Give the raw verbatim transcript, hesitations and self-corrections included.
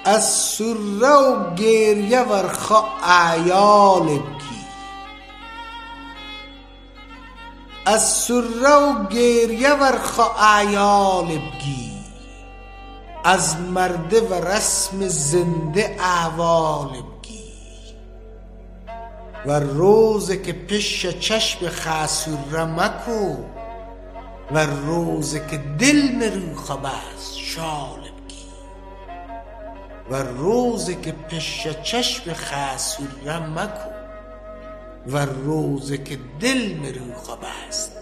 از سره و گریه ورخا عیال بگی، از سره و گریه ورخا عیال بگی، از مرده و رسم زنده احوال بگی. و روزه که پیش چشم خسوره مکو، و روزه که دل مروخه بست شال بگی. و روزه که پیش چشم خسوره مکو، و روزه که دل مروخه بست